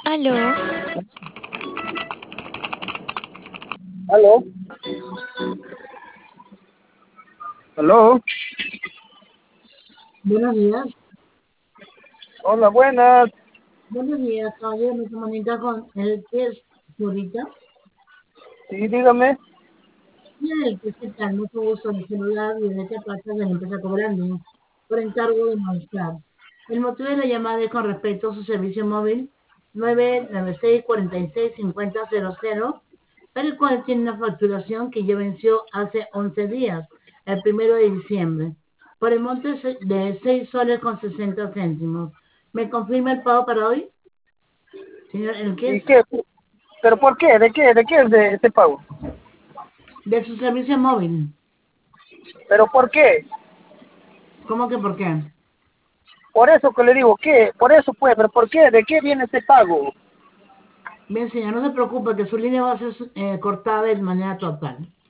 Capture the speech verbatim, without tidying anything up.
Aló, ¿Aló? ¿Aló? Buenos días, Hola, buenas. buenos días, caballero. Me comunica con el que es ahorita. Sí, dígame. Y el que es tal, mucho gusto de celular y de esta parte de la empresa cobrando por encargo de Movistar. El motivo de la llamada es con respecto a su servicio móvil nueve nueve seis, cuatro seis, cinco cero cero cero, para el cual tiene una facturación que ya venció hace once días, el primero de diciembre, por el monto de seis soles con sesenta céntimos. ¿Me confirma el pago para hoy, señor Elquez? ¿Y qué? ¿Pero por qué? ¿De qué? ¿De qué es de este pago? De su servicio móvil. ¿Pero por qué? ¿Cómo que por qué? Por eso que le digo, ¿qué? Por eso pues, ¿pero por qué? ¿De qué viene este pago? Bien, señor, no se preocupe que su línea va a ser eh, cortada de manera total.